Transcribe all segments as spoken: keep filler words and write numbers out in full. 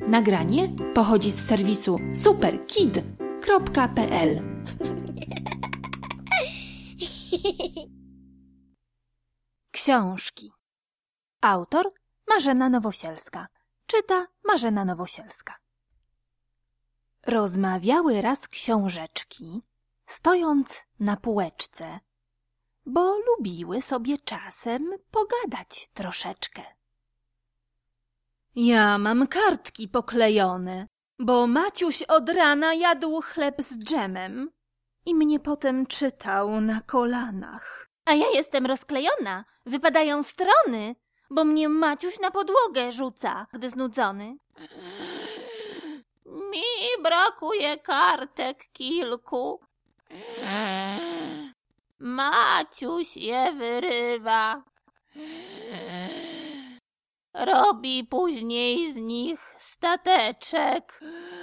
Nagranie pochodzi z serwisu superkid kropka p l. Książki. Autor Marzena Nowosielska. Czyta Marzena Nowosielska. Rozmawiały raz książeczki, stojąc na półeczce, bo lubiły sobie czasem pogadać troszeczkę. Ja mam kartki poklejone, bo Maciuś od rana jadł chleb z dżemem i mnie potem czytał na kolanach. A ja jestem rozklejona, wypadają strony, bo mnie Maciuś na podłogę rzuca, gdy znudzony. Mi brakuje kartek kilku. Maciuś je wyrywa. Robi później z nich stateczek,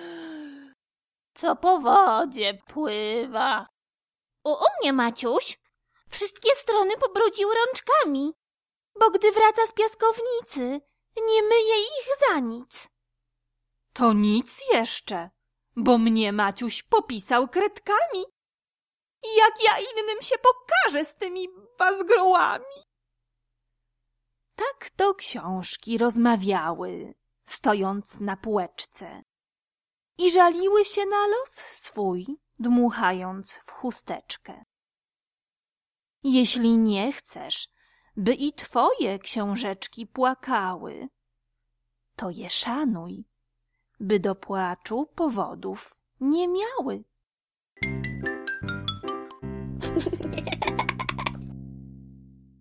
co po wodzie pływa. U, u mnie, Maciuś, wszystkie strony pobrudził rączkami, bo gdy wraca z piaskownicy, nie myje ich za nic. To nic jeszcze, bo mnie Maciuś popisał kredkami. Jak ja innym się pokażę z tymi bazgrołami? Tak to książki rozmawiały, stojąc na półeczce, i żaliły się na los swój, dmuchając w chusteczkę. Jeśli nie chcesz, by i twoje książeczki płakały, to je szanuj, by do płaczu powodów nie miały.